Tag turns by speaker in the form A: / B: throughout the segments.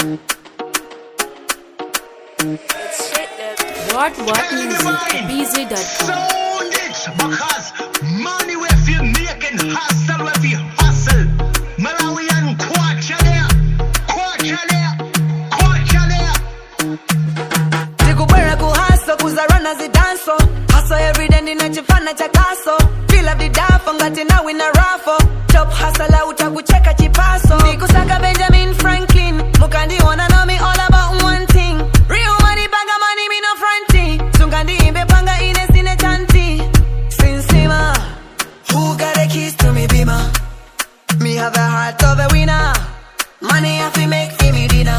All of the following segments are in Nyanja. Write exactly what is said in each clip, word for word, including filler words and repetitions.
A: What what music? B Z dot com.
B: Sound it, because money we feel making hustle we feel hustle. Malawian kwacha there, kwacha there, kwacha there.
C: Tikubwera ku hustle kuzarana zidanso. Hustle every day ninachifana chakaso. Feel up the dafo ngati na wina rafo. Top hustler utakucheka chipaso. Nikusaka Benjamin Franklin. Mukandi wanna know me all about one thing. Real money banga money me no fronting. Sungandi imbe panga ine sine chanti. Sinsima, who got the keys to me bima? Me have a heart of a winner. Money I fi make fi me dinner.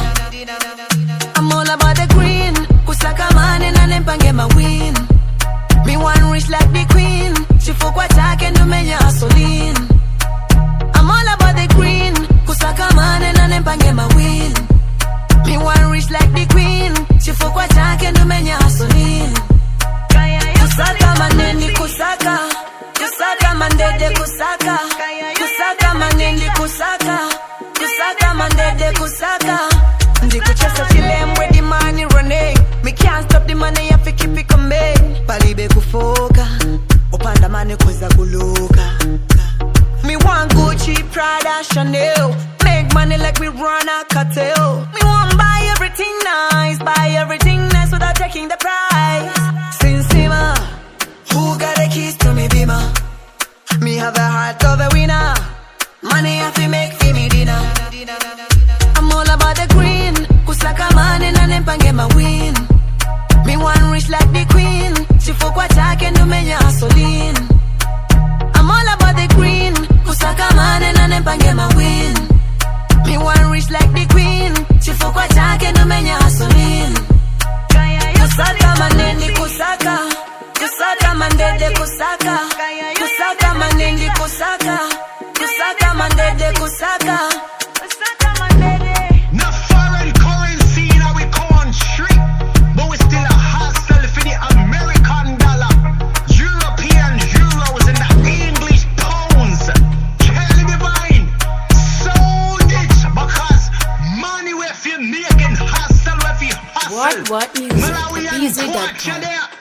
C: I'm all about the green. Kusaka money na nempange my win. Me one rich like the queen. She fuck what I can do me gasoline. I'm all about the green. Kusaka money na nempange my win. Me one rich like the queen. She fuck what I can do me gasoline. Kusaka maneni kusaka. Kusaka mandede kusaka. Kusaka maneni kusaka. Kusaka mandede kusaka. Ndikuchesa chilembwe di money running. Me can't stop the money, I fi keep it coming. Palibe kufoka, opanda money kuza kuluka. Me want Gucci, Prada, Chanel. Make money like we run a cartel. Me want buy everything nice, buy everything nice without taking the price. Sinsima, who got the keys to me bima? Me have a heart of a winner. Money I fi make fi me dinner. I'm all about the green. Kusaka money na nempange my win. Me one rich like the queen. She fuck what I can do me gasoline. I'm all about the green. Kusaka money na nempange my win. Me one rich like the queen. She fuck what I can do me gasoline. Kusaka maneni kusaka. Kusaka mandede kusaka. Kusaka maneni kusaka. Kusaka mandede kusaka.
B: Not foreign currency now we country, but we still a hustle for the American dollar, European euros and the English pounds. Kelly Divine, sold it because money we feel making hustle we feel hustle.
A: What what music?
B: Malawian
A: B Z dot
B: kwacha
A: com.
B: there.